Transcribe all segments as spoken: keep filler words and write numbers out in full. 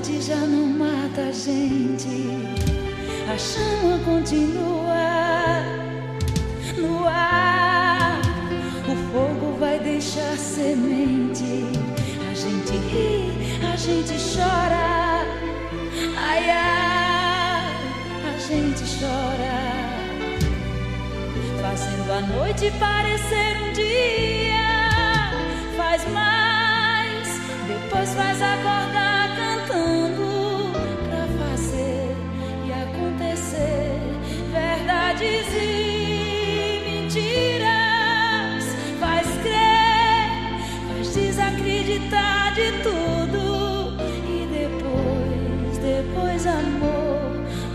saudade já não mata a gente, a chama continua no ar. O fogo vai deixar semente, a gente ri, a gente chora, ai, ai, a gente chora, fazendo a noite parecer um dia. Faz mais, depois faz acordar cantando, pra fazer e acontecer verdades e mentiras. Faz crer, faz desacreditar de tudo, e depois, depois amor.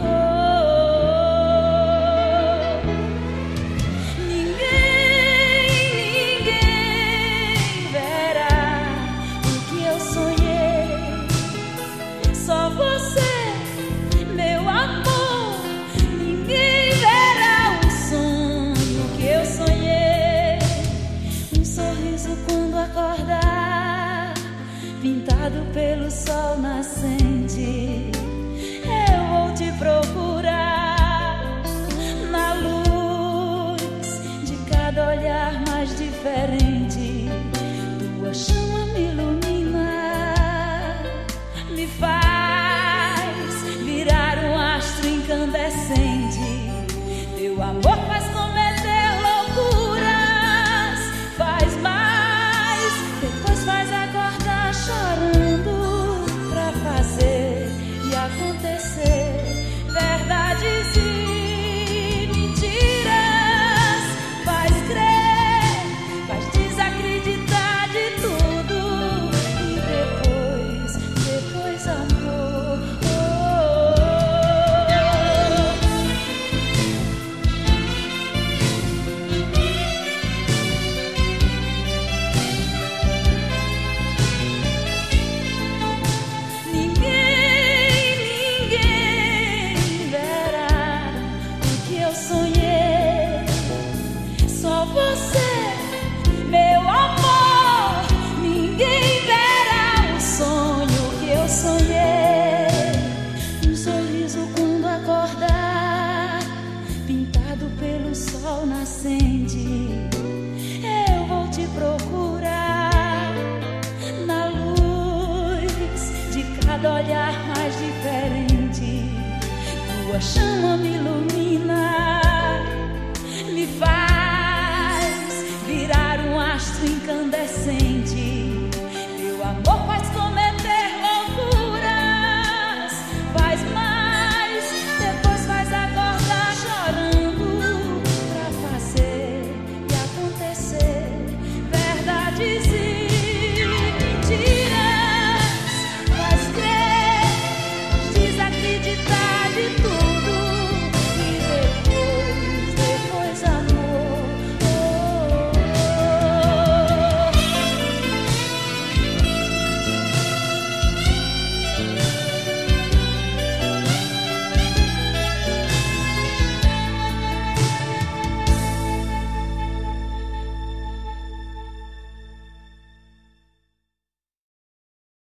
Só você, meu amor, ninguém verá o sonho que eu sonhei. Um sorriso quando acordar, pintado pelo sol nascente. Eu vou te procurar na luz de cada olhar mais diferente. Tua chama me ilumina, me faz virar um astro incandescente. Teu amor faz cometer loucuras, faz mais, depois faz acordar chorando, pra fazer e acontecer verdades e mentiras. Faz crer, faz desacreditar de tudo, e depois, depois amor. Ninguém, ninguém verá o que eu sonhei. Só você, meu amor, ninguém verá o sonho que eu sonhei. Um sorriso quando acordar, pintado pelo sol nascente. Eu vou te procurar na luz de cada olhar mais diferente. Tua chama me ilumina,